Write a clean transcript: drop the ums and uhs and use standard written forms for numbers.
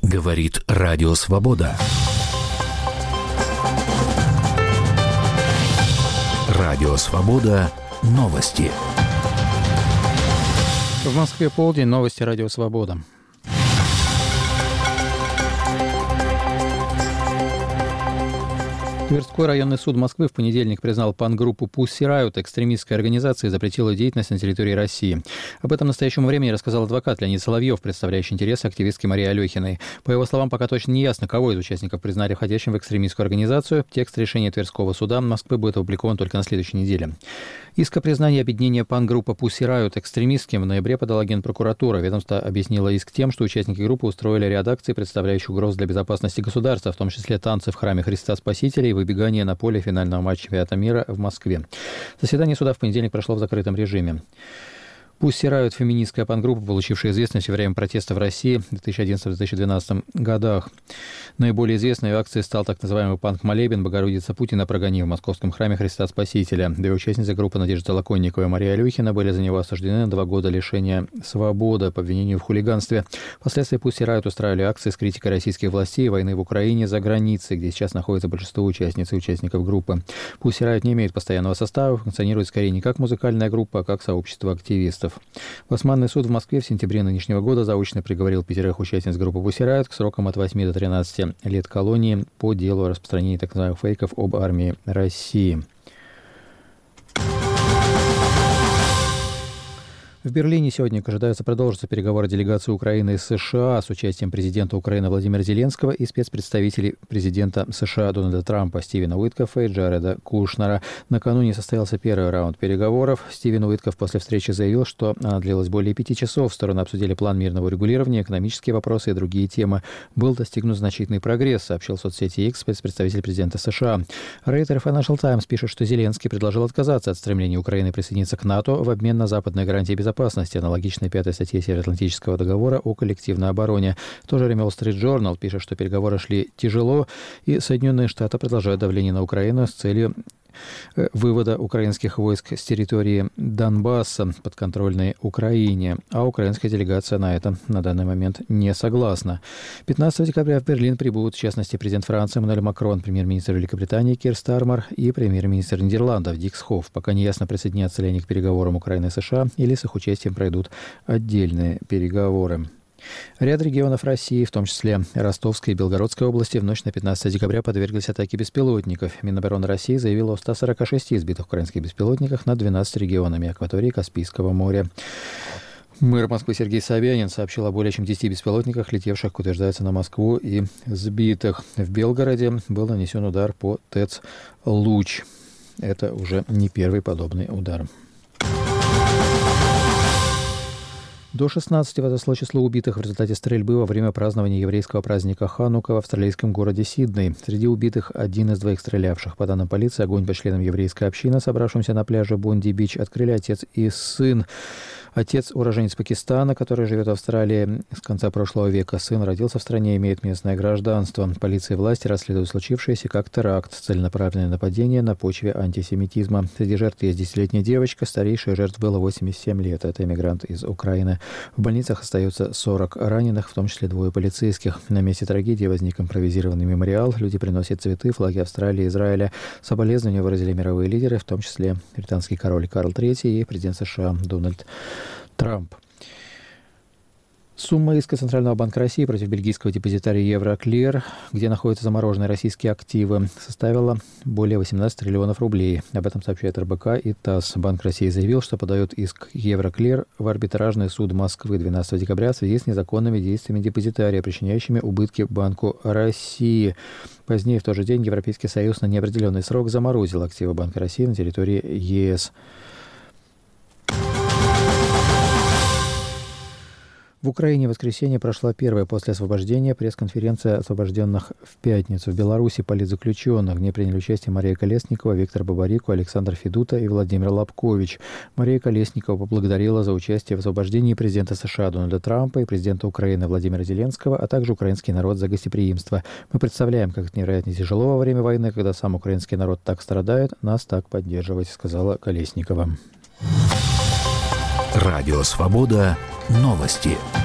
Говорит Радио Свобода. Радио Свобода. Новости. В Москве полдень. Новости Радио Свобода. Тверской районный суд Москвы в понедельник признал панк-группу Pussy Riot экстремистской организацией и запретил ее деятельность на территории России. Об этом в настоящему времени рассказал адвокат Леонид Соловьев, представляющий интересы активистки Марии Алехиной. По его словам, пока точно не ясно, кого из участников признали входящим в экстремистскую организацию. Текст решения Тверского суда Москвы будет опубликован только на следующей неделе. Иск о признании объединения панк-группы Pussy Riot экстремистским в ноябре подала Генпрокуратура. Ведомство объяснило иск тем, что участники группы устроили ряд акций, представляющих угрозу для безопасности государства, в том числе танцы в храме Христа Спасителя и выбегание на поле финального матча чемпионата мира в Москве. Заседание суда в понедельник прошло в закрытом режиме. Pussy Riot – феминистская панк-группа, получившая известность во время протеста в России в 2011-2012 годах. Наиболее известной акцией стал так называемый панк-молебен «Богородица Путина прогони» в московском храме Христа Спасителя. Две участницы группы Надежда Толоконникова и Мария Алехина были за него осуждены на 2 года лишения свободы по обвинению в хулиганстве. Впоследствии Pussy Riot устраивали акции с критикой российских властей и войны в Украине за границей, где сейчас находится большинство участниц и участников группы. Pussy Riot не имеет постоянного состава, функционирует скорее не как музыкальная группа, а как сообщество активистов. Басманный суд в Москве в сентябре нынешнего года заочно приговорил 5 участниц группы Pussy Riot к срокам от 8 до 13 лет колонии по делу о распространении так называемых фейков об армии России. В Берлине сегодня ожидаются продолжиться переговоры делегации Украины и США с участием президента Украины Владимира Зеленского и спецпредставителей президента США Дональда Трампа Стивена Уиткоффа и Джареда Кушнера. Накануне состоялся первый раунд переговоров. Стивен Уиткофф после встречи заявил, что она длилась более 5 часов. Стороны обсудили план мирного регулирования, экономические вопросы и другие темы. Был достигнут значительный прогресс, сообщил в соцсети X спецпредставитель президента США. Рейтер Financial Times пишет, что Зеленский предложил отказаться от стремления Украины присоединиться к НАТО в обмен на западные гарантии безопасности, аналогичной 5-й статье Североатлантического договора о коллективной обороне. В то же время Wall Street Journal пишет, что переговоры шли тяжело, и Соединенные Штаты продолжают давление на Украину с целью вывода украинских войск с территории Донбасса, подконтрольной Украине. А украинская делегация на это на данный момент не согласна. 15 декабря в Берлин прибудут, в частности, президент Франции Эммануэль Макрон, премьер-министр Великобритании Кир Стармер и премьер-министр Нидерландов Дик Схофф. Пока не ясно, присоединятся ли они к переговорам Украины и США, или с их участием пройдут отдельные переговоры. Ряд регионов России, в том числе Ростовской и Белгородской области, в ночь на 15 декабря подверглись атаке беспилотников. Минобороны России заявила о 146 избитых украинских беспилотниках над 12 регионами акватории Каспийского моря. Мэр Москвы Сергей Собянин сообщил о более чем 10 беспилотниках, летевших, как утверждается, на Москву и сбитых. В Белгороде был нанесен удар по ТЭЦ «Луч». Это уже не первый подобный удар. До 16 возросло число убитых в результате стрельбы во время празднования еврейского праздника Ханука в австралийском городе Сидней. Среди убитых один из 2 стрелявших. По данным полиции, огонь по членам еврейской общины, собравшимся на пляже Бонди-Бич, открыли отец и сын. Отец – уроженец Пакистана, который живет в Австралии с конца прошлого века. Сын родился в стране и имеет местное гражданство. Полиция и власти расследуют случившееся как теракт, целенаправленное нападение на почве антисемитизма. Среди жертв есть 10-летняя девочка, старейшая жертв было 87 лет. Это иммигрант из Украины. В больницах остается 40 раненых, в том числе 2 полицейских. На месте трагедии возник импровизированный мемориал. Люди приносят цветы, флаги Австралии и Израиля. Соболезнования выразили мировые лидеры, в том числе британский король Карл III и президент США Дональд Трамп. Сумма иска Центрального банка России против бельгийского депозитария Евроклир, где находятся замороженные российские активы, составила более 18 триллионов рублей. Об этом сообщает РБК и ТАСС. Банк России заявил, что подает иск Евроклир в арбитражный суд Москвы 12 декабря в связи с незаконными действиями депозитария, причиняющими убытки Банку России. Позднее в тот же день Европейский Союз на неопределенный срок заморозил активы Банка России на территории ЕС. В Украине в воскресенье прошла первая после освобождения пресс-конференция освобожденных в пятницу. В Беларуси политзаключенных, в ней приняли участие Мария Колесникова, Виктор Бабарико, Александр Федута и Владимир Лобкович. Мария Колесникова поблагодарила за участие в освобождении президента США Дональда Трампа и президента Украины Владимира Зеленского, а также украинский народ за гостеприимство. Мы представляем, как это невероятно тяжело во время войны, когда сам украинский народ так страдает, нас так поддерживать, сказала Колесникова. Радио «Свобода». Новости.